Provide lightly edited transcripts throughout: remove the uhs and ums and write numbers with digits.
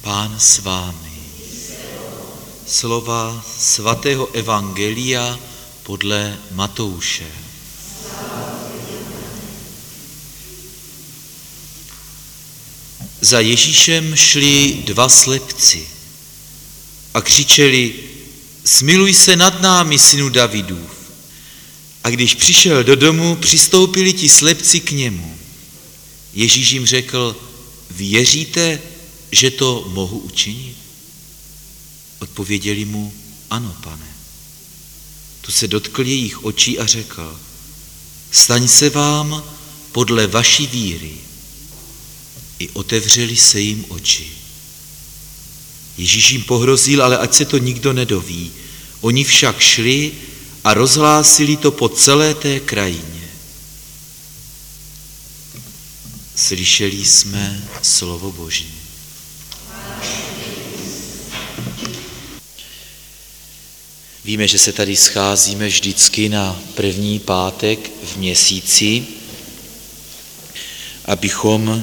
Pán s vámi. Slova svatého evangelia podle Matouše. Za Ježíšem šli dva slepci a křičeli: Smiluj se nad námi, synu Davidův. A když přišel do domu, přistoupili ti slepci k němu. Ježíš jim řekl: Věříte, že to mohu učinit? Odpověděli mu: Ano, Pane. Tu se dotkl jejich očí a řekl: Staň se vám podle vaší víry. I otevřeli se jim oči. Ježíš jim pohrozil, ale ať se to nikdo nedoví. Oni však šli a rozhlásili to po celé té krajině. Slyšeli jsme slovo Boží. Víme, že se tady scházíme vždycky na první pátek v měsíci, abychom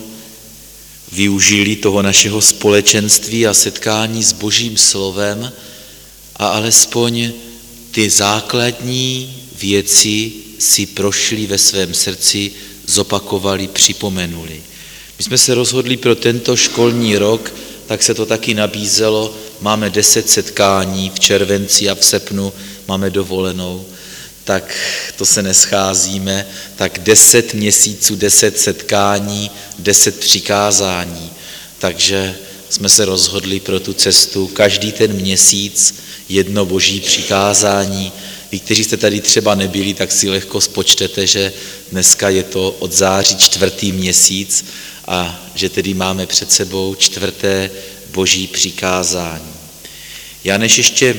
využili toho našeho společenství a setkání s Božím slovem a alespoň ty základní věci si prošli ve svém srdci, zopakovali, připomenuli. My jsme se rozhodli pro tento školní rok, tak se to taky nabízelo. Máme 10 setkání v červenci a v srpnu máme dovolenou, tak to se nescházíme, tak 10 měsíců, 10 setkání, 10 přikázání. Takže jsme se rozhodli pro tu cestu každý ten měsíc jedno Boží přikázání. Vy, kteří jste tady třeba nebyli, tak si lehko spočtete, že dneska je to od září 4. měsíc a že tedy máme před sebou 4. Boží přikázání. Já než ještě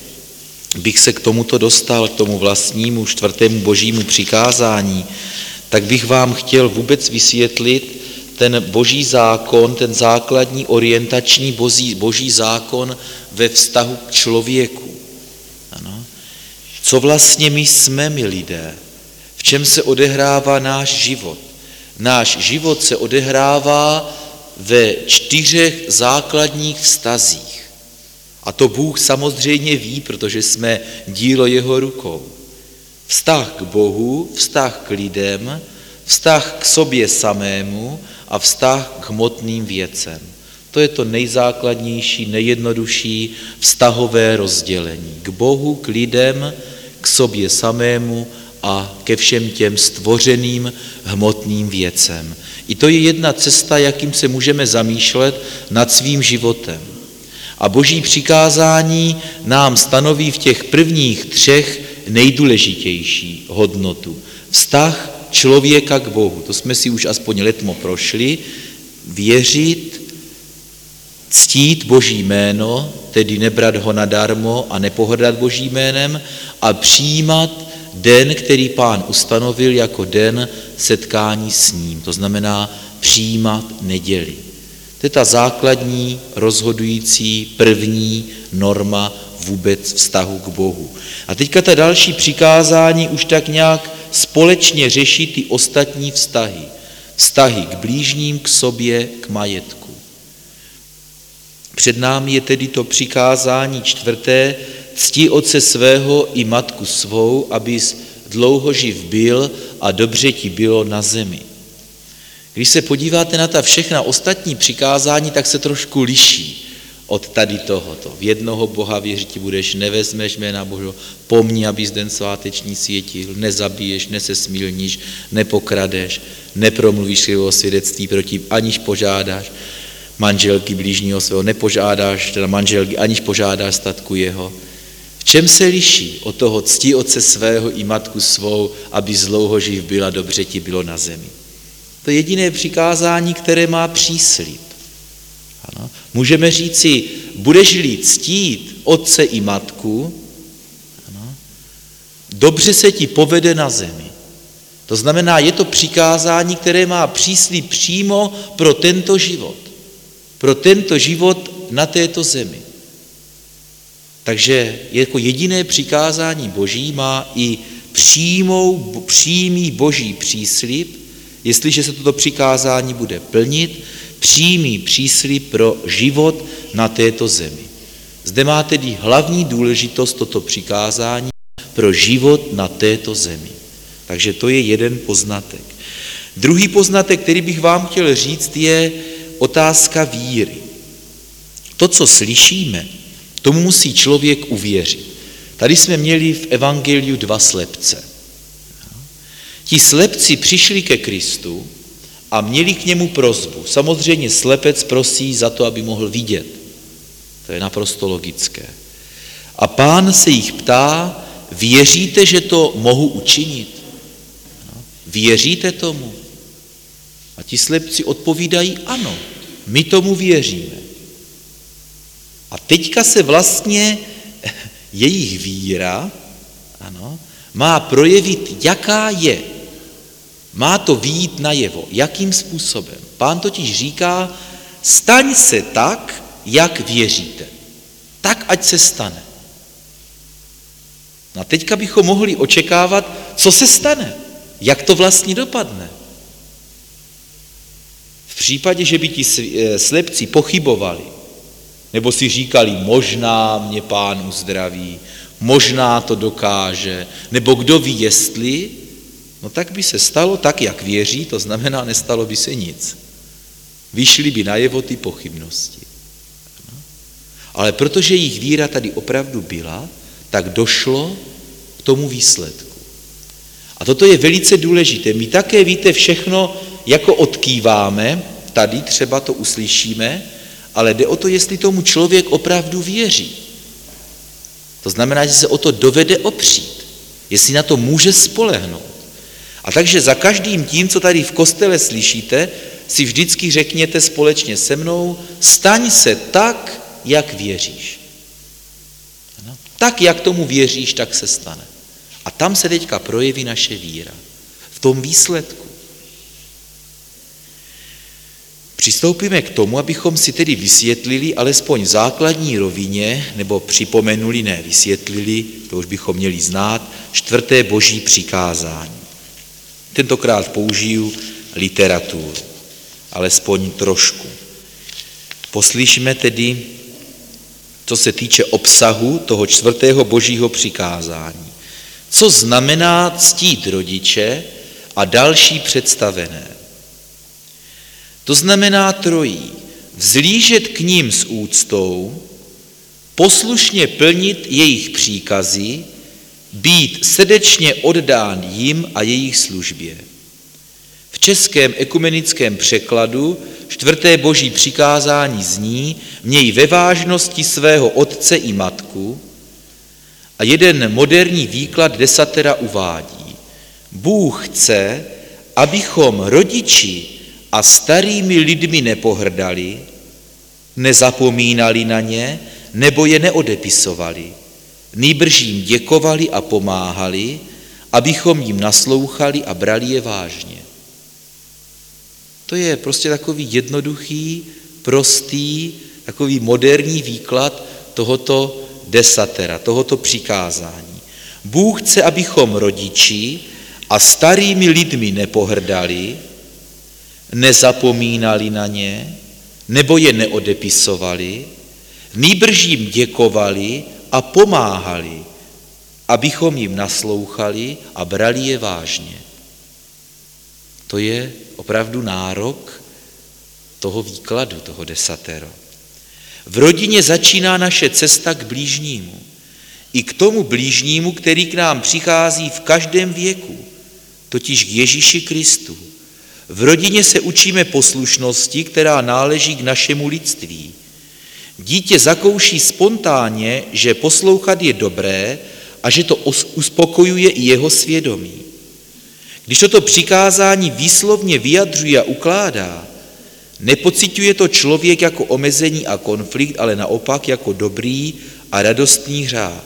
bych se k tomuto dostal, k tomu vlastnímu 4. Božímu přikázání, tak bych vám chtěl vůbec vysvětlit ten Boží zákon, ten základní orientační Boží zákon ve vztahu k člověku. Ano. Co vlastně my jsme, my lidé? V čem se odehrává náš život? Náš život se odehrává ve 4 základních vztazích. A to Bůh samozřejmě ví, protože jsme dílo jeho rukou. Vztah k Bohu, vztah k lidem, vztah k sobě samému a vztah k hmotným věcem. To je to nejzákladnější, nejjednodušší vztahové rozdělení. K Bohu, k lidem, k sobě samému a ke všem těm stvořeným hmotným věcem. I to je jedna cesta, jakým se můžeme zamýšlet nad svým životem. A Boží přikázání nám stanoví v těch prvních 3 nejdůležitější hodnotu. Vztah člověka k Bohu. To jsme si už aspoň letmo prošli. Věřit, ctít Boží jméno, tedy nebrat ho nadarmo a nepohrdat Božím jménem a přijímat den, který Pán ustanovil jako den setkání s ním. To znamená přijímat neděli. To je ta základní, rozhodující, první norma vůbec vztahu k Bohu. A teďka ta další přikázání už tak nějak společně řeší ty ostatní vztahy. Vztahy k blížním, k sobě, k majetku. Před námi je tedy to přikázání 4. Cti otce svého i matku svou, abys dlouho živ byl a dobře ti bylo na zemi. Když se podíváte na ta všechna ostatní přikázání, tak se trošku liší od tady tohoto. V jednoho Boha věřit budeš, nevezmeš jména Božího, pomni, abys den sváteční světil, nezabiješ, nesesmilníš, nepokradeš, nepromluvíš svého svědectví proti, aniž požádáš manželky blížního svého, nepožádáš, teda manželky, aniž požádáš statku jeho. V čem se liší od toho cti otce svého i matku svou, aby dlouho živ byla, dobře ti bylo na zemi? To je jediné přikázání, které má příslib. Ano. Můžeme říci, budeš-li ctít otce i matku, ano, dobře se ti povede na zemi. To znamená, je to přikázání, které má příslib přímo pro tento život. Pro tento život na této zemi. Takže jako jediné přikázání Boží má i přímý Boží příslib, jestliže se toto přikázání bude plnit, přímý příslib pro život na této zemi. Zde má tedy hlavní důležitost toto přikázání pro život na této zemi. Takže to je jeden poznatek. Druhý poznatek, který bych vám chtěl říct, je otázka víry. To, co slyšíme, tomu musí člověk uvěřit. Tady jsme měli v evangeliu 2 slepce. Ti slepci přišli ke Kristu a měli k němu prosbu. Samozřejmě slepec prosí za to, aby mohl vidět. To je naprosto logické. A Pán se jich ptá, věříte, že to mohu učinit? Věříte tomu? A ti slepci odpovídají, ano, my tomu věříme. A teďka se vlastně jejich víra má projevit, jaká je. Má to vyjít najevo. Jakým způsobem? Pán totiž říká, staň se tak, jak věříte. Tak, ať se stane. No a teďka bychom mohli očekávat, co se stane. Jak to vlastně dopadne. V případě, že by ti slepci pochybovali, nebo si říkali, možná mě Pán uzdraví, možná to dokáže, nebo kdo ví, jestli, no tak by se stalo tak, jak věří, to znamená, nestalo by se nic. Vyšly by najevo ty pochybnosti. Ale protože jejich víra tady opravdu byla, tak došlo k tomu výsledku. A toto je velice důležité. My také, víte, všechno jako odkýváme, tady třeba to uslyšíme, ale jde o to, jestli tomu člověk opravdu věří. To znamená, že se o to dovede opřít, jestli na to může spolehnout. A takže za každým tím, co tady v kostele slyšíte, si vždycky řekněte společně se mnou, staň se tak, jak věříš. Tak, jak tomu věříš, tak se stane. A tam se teďka projeví naše víra. V tom výsledku. Přistoupíme k tomu, abychom si tedy vysvětlili alespoň v základní rovině, nebo připomenuli, ne vysvětlili, to už bychom měli znát, 4. boží přikázání. Tentokrát použiju literaturu, alespoň trošku. Poslyšme tedy, co se týče obsahu toho 4. božího přikázání. Co znamená ctít rodiče a další představené? To znamená trojí. Vzlížet k ním s úctou, poslušně plnit jejich příkazy, být srdečně oddán jim a jejich službě. V českém ekumenickém překladu 4. boží přikázání zní: měj ve vážnosti svého otce i matku, a jeden moderní výklad desatera uvádí: Bůh chce, abychom rodiči a starými lidmi nepohrdali, nezapomínali na ně nebo je neodepisovali, nýbrž jim děkovali a pomáhali, abychom jim naslouchali a brali je vážně. To je prostě takový jednoduchý, prostý, takový moderní výklad tohoto desatera, tohoto přikázání. Bůh chce, abychom rodiči a starými lidmi nepohrdali, nezapomínali na ně nebo je neodepisovali, nýbrž jim děkovali a pomáhali, abychom jim naslouchali a brali je vážně. To je opravdu nárok toho výkladu, toho desatero. V rodině začíná naše cesta k blížnímu. I k tomu blížnímu, který k nám přichází v každém věku, totiž k Ježíši Kristu. V rodině se učíme poslušnosti, která náleží k našemu lidství. Dítě zakouší spontánně, že poslouchat je dobré a že to uspokojuje i jeho svědomí. Když toto přikázání výslovně vyjadřuje a ukládá, nepociťuje to člověk jako omezení a konflikt, ale naopak jako dobrý a radostný řád.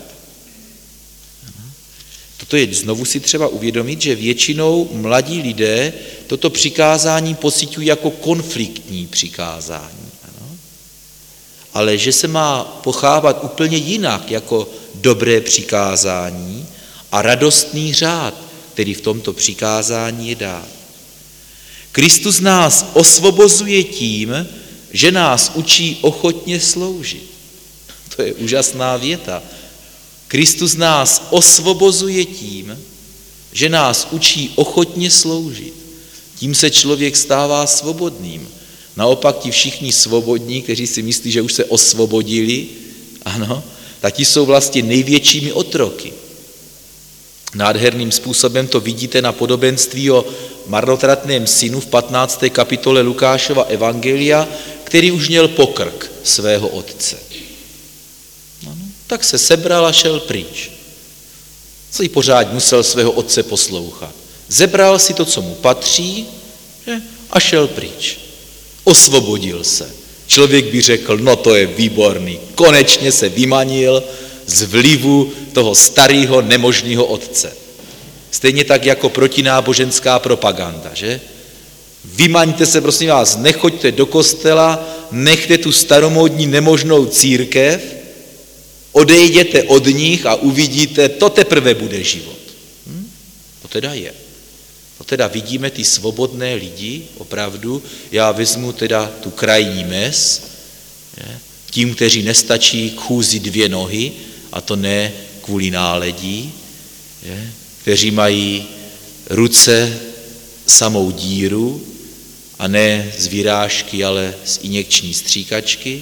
Toto je znovu si třeba uvědomit, že většinou mladí lidé toto přikázání pociťují jako konfliktní přikázání. Ale že se má pochávat úplně jinak, jako dobré přikázání a radostný řád, který v tomto přikázání je dát. Kristus nás osvobozuje tím, že nás učí ochotně sloužit. To je úžasná věta. Kristus nás osvobozuje tím, že nás učí ochotně sloužit. Tím se člověk stává svobodným. Naopak ti všichni svobodní, kteří si myslí, že už se osvobodili, ano, tak ti jsou vlastně největšími otroky. Nádherným způsobem to vidíte na podobenství o marnotratném synu v 15. kapitole Lukášova evangelia, který už měl pokrk svého otce. Ano, tak se sebral a šel pryč. Co jí pořád musel svého otce poslouchat. Zebral si to, co mu patří, a šel pryč. Osvobodil se. Člověk by řekl, no to je výborný, konečně se vymanil z vlivu toho starého nemožného otce. Stejně tak jako protináboženská propaganda, že? Vymaňte se, prosím vás, nechoďte do kostela, nechte tu staromódní nemožnou církev, odejděte od nich a uvidíte, to teprve bude život. To teda je. To teda vidíme ty svobodné lidi, opravdu, já vezmu teda tu krajní mez, tím, kteří nestačí k chůzi 2 nohy, a to ne kvůli náledí, kteří mají ruce samou díru, a ne z vyrážky, ale z injekční stříkačky.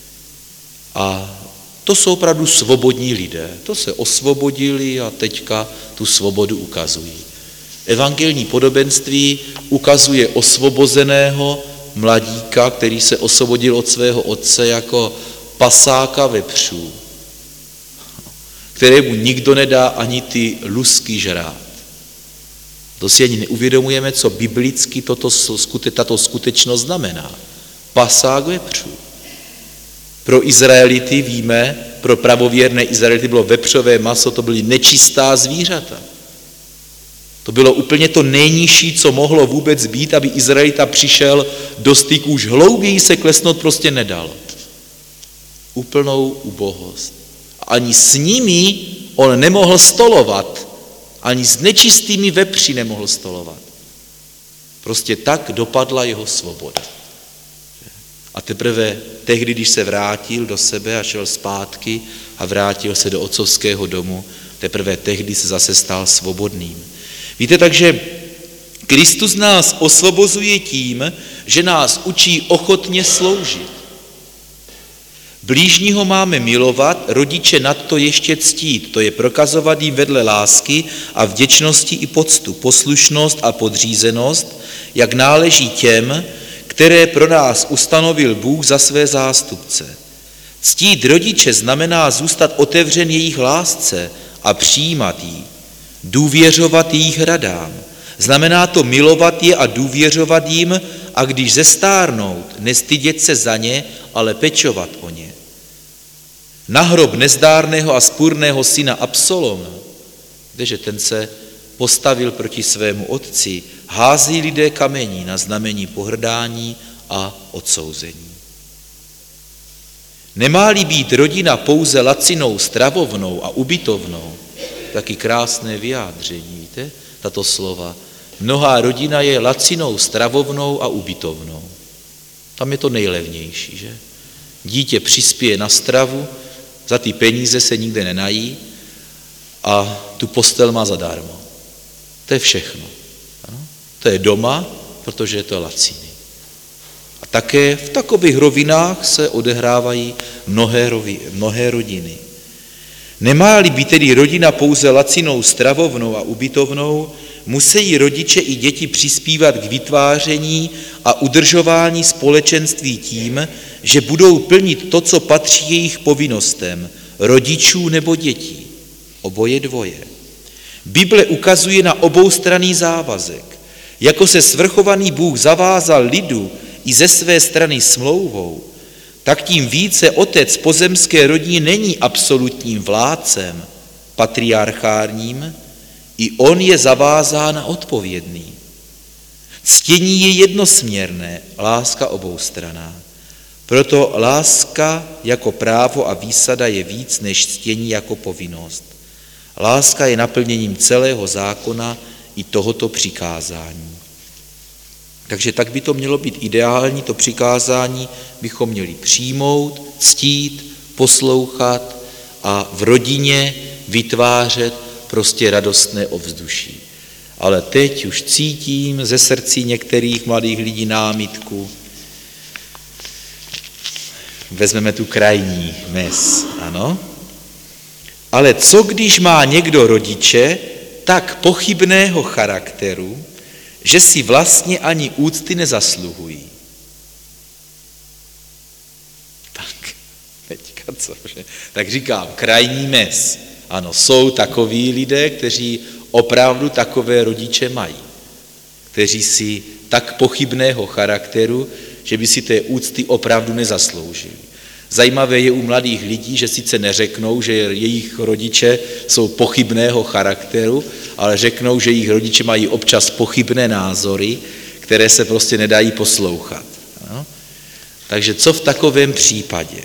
A to jsou opravdu svobodní lidé. To se osvobodili a teďka tu svobodu ukazují. Evangelní podobenství ukazuje osvobozeného mladíka, který se osvobodil od svého otce jako pasáka vepřů, kterému nikdo nedá ani ty lusky žrát. To si ani neuvědomujeme, co biblicky tato skutečnost znamená. Pasák vepřů. Pro Izraelity víme, pro pravověrné Izraelity bylo vepřové maso, to byly nečistá zvířata. To bylo úplně to nejnižší, co mohlo vůbec být, aby Izraelita přišel do styku, už hlouběji se klesnout prostě nedalo. Úplnou ubohost. Ani s nimi on nemohl stolovat, ani s nečistými vepři nemohl stolovat. Prostě tak dopadla jeho svoboda. A teprve tehdy, když se vrátil do sebe a šel zpátky a vrátil se do otcovského domu, teprve tehdy se zase stal svobodným. Víte, takže Kristus nás osvobozuje tím, že nás učí ochotně sloužit. Blížního máme milovat, rodiče nadto ještě ctít, to je prokazovat jim vedle lásky a vděčnosti i poctu, poslušnost a podřízenost, jak náleží těm, které pro nás ustanovil Bůh za své zástupce. Ctít rodiče znamená zůstat otevřen jejich lásce a přijímat ji, důvěřovat jejich radám. Znamená to milovat je a důvěřovat jim a když zestárnout, nestydět se za ně, ale pečovat o ně. Na hrob nezdárného a spurného syna Absaloma, kdeže ten se postavil proti svému otci, hází lidé kamení na znamení pohrdání a odsouzení. Nemá-li být rodina pouze lacinou stravovnou a ubytovnou, taky krásné vyjádření, víte, tato slova. Mnohá rodina je lacinou stravovnou a ubytovnou. Tam je to nejlevnější, že? Dítě přispěje na stravu, za ty peníze se nikde nenají a tu postel má zadarmo. To je všechno. Ano? To je doma, protože je to laciný. A také v takových rovinách se odehrávají mnohé rodiny. Nemá-li být tedy rodina pouze lacinou stravovnou a ubytovnou, musí rodiče i děti přispívat k vytváření a udržování společenství tím, že budou plnit to, co patří jejich povinnostem, rodičů nebo dětí. Oboje dvoje. Bible ukazuje na oboustranný závazek. Jako se svrchovaný Bůh zavázal lidu i ze své strany smlouvou, tak tím více otec pozemské rodině není absolutním vládcem, patriarchárním, i on je zavázán a odpovědný. Ctění je jednosměrné, láska oboustranná. Proto láska jako právo a výsada je víc než ctění jako povinnost. Láska je naplněním celého zákona i tohoto přikázání. Takže tak by to mělo být ideální, to přikázání bychom měli přijmout, ctít, poslouchat a v rodině vytvářet prostě radostné ovzduší. Ale teď už cítím ze srdcí některých mladých lidí námitku. Vezmeme tu krajní mez, ano? Ale co když má někdo rodiče tak pochybného charakteru, že si vlastně ani úcty nezasluhují? Tak, teďka co? Že? Tak říkám, krajní mez. Ano, jsou takoví lidé, kteří opravdu takové rodiče mají, kteří si tak pochybného charakteru, že by si té úcty opravdu nezasloužili. Zajímavé je u mladých lidí, že sice neřeknou, že jejich rodiče jsou pochybného charakteru, ale řeknou, že jejich rodiče mají občas pochybné názory, které se prostě nedají poslouchat. No? Takže co v takovém případě?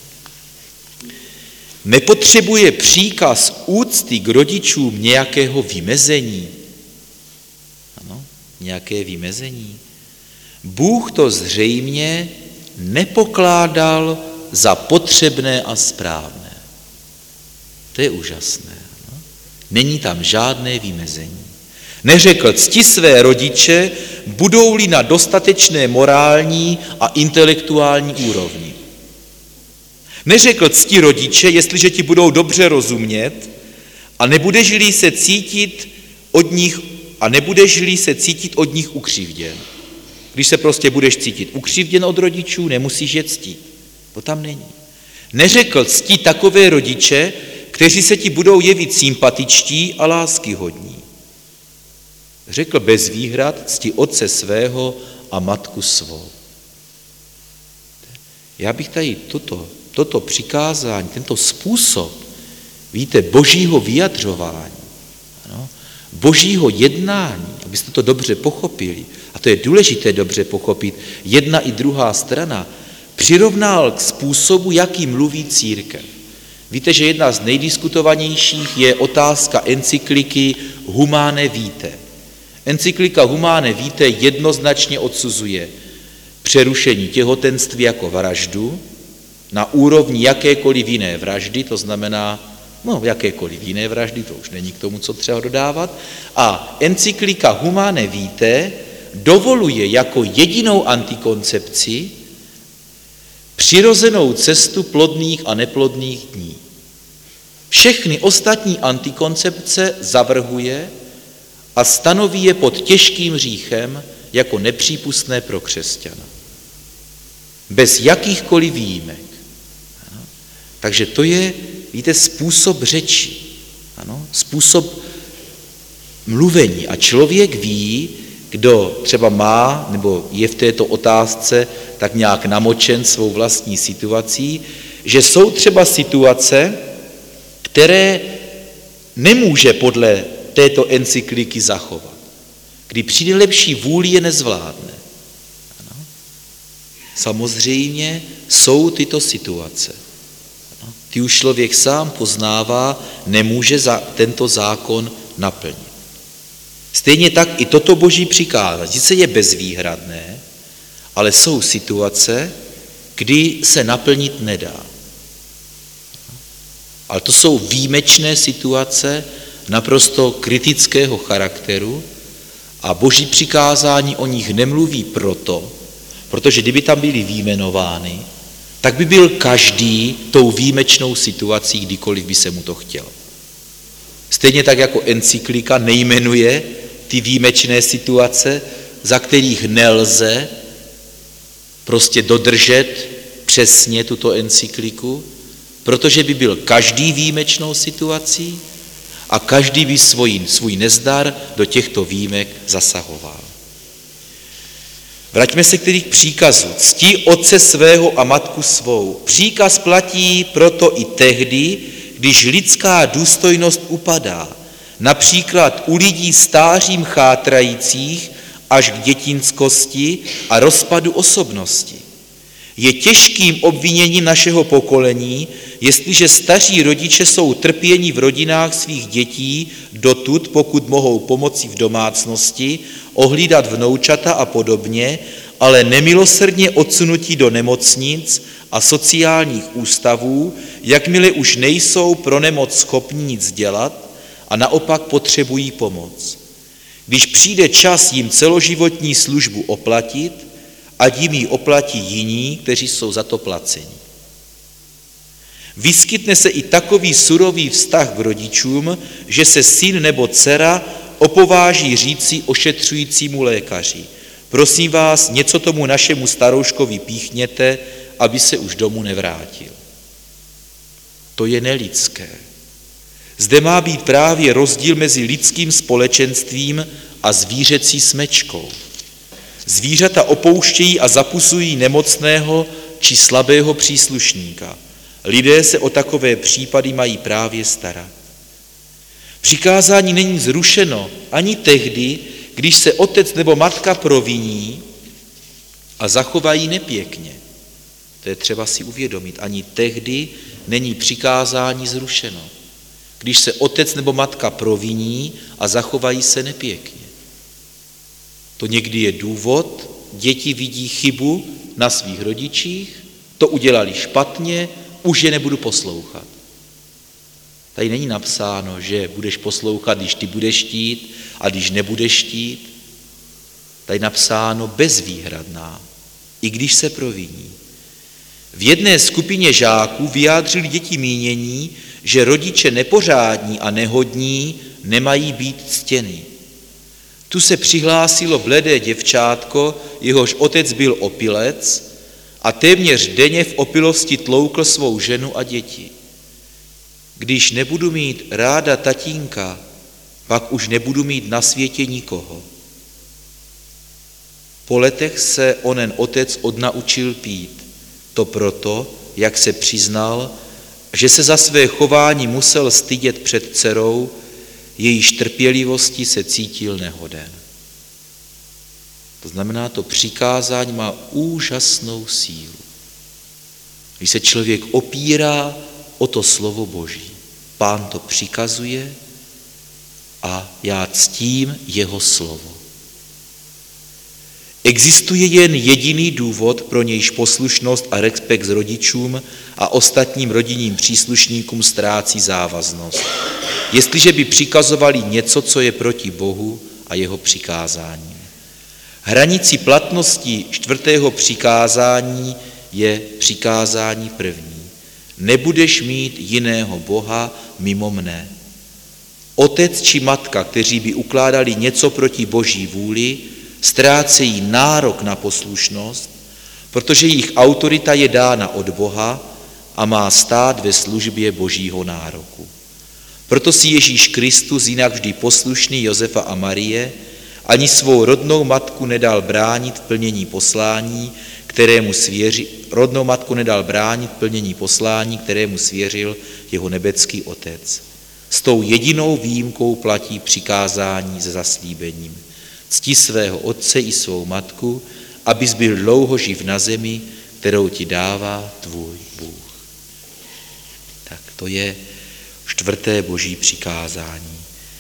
Nepotřebuje příkaz úcty k rodičům nějakého vymezení? Ano, nějaké vymezení. Bůh to zřejmě nepokládal za potřebné a správné. To je úžasné. No? Není tam žádné vymezení. Neřekl, cti své rodiče, budou-li na dostatečné morální a intelektuální úrovni. Neřekl, cti rodiče, jestliže ti budou dobře rozumět a nebudeš-li se cítit od nich ukřivděn. Když se prostě budeš cítit ukřivděn od rodičů, nemusíš je ctít. To tam není. Neřekl, cti takové rodiče, kteří se ti budou jevit sympatičtí a láskyhodní. Řekl bez výhrad, cti otce svého a matku svou. Já bych tady toto přikázání, tento způsob, víte, božího vyjadřování, ano, božího jednání, abyste to dobře pochopili, a to je důležité dobře pochopit, jedna i druhá strana, přirovnal k způsobu, jaký mluví církev. Víte, že jedna z nejdiskutovanějších je otázka encykliky Humane Vitae. Encyklika Humane Vitae jednoznačně odsuzuje přerušení těhotenství jako vraždu na úrovni jakékoliv jiné vraždy, to znamená, jakékoliv jiné vraždy, to už není k tomu, co třeba dodávat. A encyklika Humane Vitae dovoluje jako jedinou antikoncepci přirozenou cestu plodných a neplodných dní. Všechny ostatní antikoncepce zavrhuje a stanoví je pod těžkým hříchem jako nepřípustné pro křesťana. Bez jakýchkoliv výjimek. Ano. Takže to je, víte, způsob řeči, ano, způsob mluvení. A člověk ví, kdo třeba má nebo je v této otázce tak nějak namočen svou vlastní situací, že jsou třeba situace, které nemůže podle této encykliky zachovat. Kdy přijde lepší vůli, je nezvládne. Ano. Samozřejmě jsou tyto situace. Ano. Ty už člověk sám poznává, nemůže tento zákon naplnit. Stejně tak i toto boží přikázání. Sice je bezvýhradné, ale jsou situace, kdy se naplnit nedá. Ale to jsou výjimečné situace naprosto kritického charakteru a boží přikázání o nich nemluví protože kdyby tam byly vyjmenovány, tak by byl každý tou výjimečnou situací, kdykoliv by se mu to chtělo. Stejně tak jako encyklika nejmenuje ty výjimečné situace, za kterých nelze prostě dodržet přesně tuto encykliku, protože by byl každý výjimečnou situací a každý by svůj nezdar do těchto výjimek zasahoval. Vraťme se k příkazu. Cti otce svého a matku svou. Příkaz platí proto i tehdy, když lidská důstojnost upadá, například u lidí stářím chátrajících až k dětinskosti a rozpadu osobnosti. Je těžkým obviněním našeho pokolení, jestliže staří rodiče jsou trpěni v rodinách svých dětí dotud, pokud mohou pomoci v domácnosti, ohlídat vnoučata a podobně, ale nemilosrdně odsunutí do nemocnic a sociálních ústavů, jakmile už nejsou pro nemoc schopni nic dělat a naopak potřebují pomoc. Když přijde čas jim celoživotní službu oplatit, ať jim ji oplatí jiní, kteří jsou za to placeni. Vyskytne se i takový surový vztah k rodičům, že se syn nebo dcera opováží říci ošetřujícímu lékaři: prosím vás, něco tomu našemu starouškovi píchněte, aby se už domů nevrátil. To je nelidské. Zde má být právě rozdíl mezi lidským společenstvím a zvířecí smečkou. Zvířata opouštějí a zapuzují nemocného či slabého příslušníka. Lidé se o takové případy mají právě starat. Přikázání není zrušeno ani tehdy, když se otec nebo matka proviní a zachovají nepěkně. To je třeba si uvědomit. Ani tehdy není přikázání zrušeno, když se otec nebo matka proviní a zachovají se nepěkně. To někdy je důvod, děti vidí chybu na svých rodičích, to udělali špatně, už je nebudu poslouchat. Tady není napsáno, že budeš poslouchat, když ty budeš chtít a když nebudeš chtít. Tady napsáno bezvýhradná, i když se proviní. V jedné skupině žáků vyjádřili děti mínění, že rodiče nepořádní a nehodní nemají být ctěni. Tu se přihlásilo bledé děvčátko, jehož otec byl opilec a téměř denně v opilosti tloukl svou ženu a děti. Když nebudu mít ráda tatínka, pak už nebudu mít na světě nikoho. Po letech se onen otec odnaučil pít. To proto, jak se přiznal, že se za své chování musel stydět před dcerou, jejíž trpělivosti se cítil nehoden. To znamená, to přikázání má úžasnou sílu. Když se člověk opírá o to slovo Boží, Pán to přikazuje a já ctím jeho slovo. Existuje jen jediný důvod, pro nějž poslušnost a respekt s rodičům a ostatním rodinným příslušníkům ztrácí závaznost. Jestliže by přikazovali něco, co je proti Bohu a jeho přikázáním. Hranicí platnosti 4. přikázání je přikázání první. Nebudeš mít jiného Boha mimo mne. Otec či matka, kteří by ukládali něco proti Boží vůli, ztrácejí nárok na poslušnost, protože jejich autorita je dána od Boha a má stát ve službě Božího nároku. Proto si Ježíš Kristus, jinak vždy poslušný Josefa a Marie, ani svou rodnou matku nedal bránit v plnění poslání, kterému svěřil jeho nebeský Otec. S tou jedinou výjimkou platí přikázání se zaslíbením. Cti svého otce i svou matku, abys byl dlouho živ na zemi, kterou ti dává tvůj Bůh. Tak to je 4. Boží přikázání.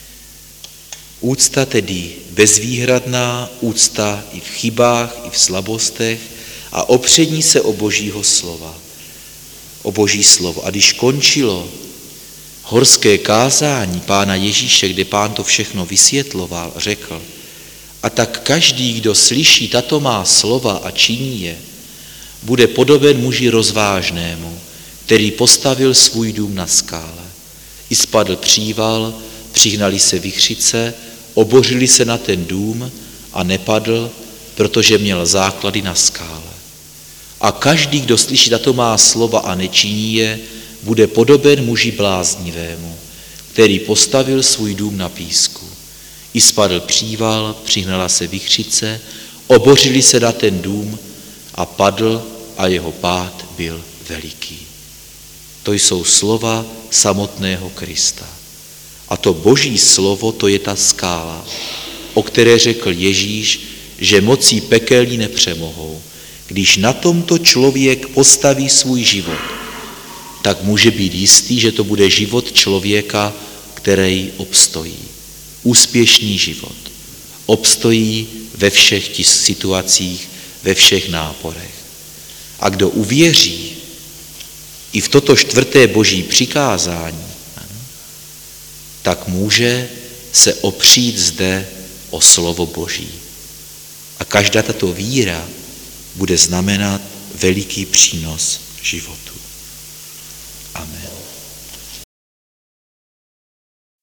Úcta tedy bezvýhradná, úcta i v chybách, i v slabostech a opření se o Božího slova. O Boží slovo. A když končilo horské kázání Pána Ježíše, kde Pán to všechno vysvětloval, řekl: a tak každý, kdo slyší tato má slova a činí je, bude podoben muži rozvážnému, který postavil svůj dům na skále. I spadl příval, přihnali se vichřice, obořili se na ten dům a nepadl, protože měl základy na skále. A každý, kdo slyší tato má slova a nečiní je, bude podoben muži bláznivému, který postavil svůj dům na písku. I spadl příval, přihnala se vichřice, obořili se na ten dům a padl a jeho pád byl veliký. To jsou slova samotného Krista. A to Boží slovo, to je ta skála, o které řekl Ježíš, že mocí pekelní nepřemohou. Když na tomto člověk postaví svůj život, tak může být jistý, že to bude život člověka, který obstojí. Úspěšný život. Obstojí ve všech situacích, ve všech náporech. A kdo uvěří i v toto 4. boží přikázání, tak může se opřít zde o slovo Boží. A každá tato víra bude znamenat veliký přínos životu. Amen.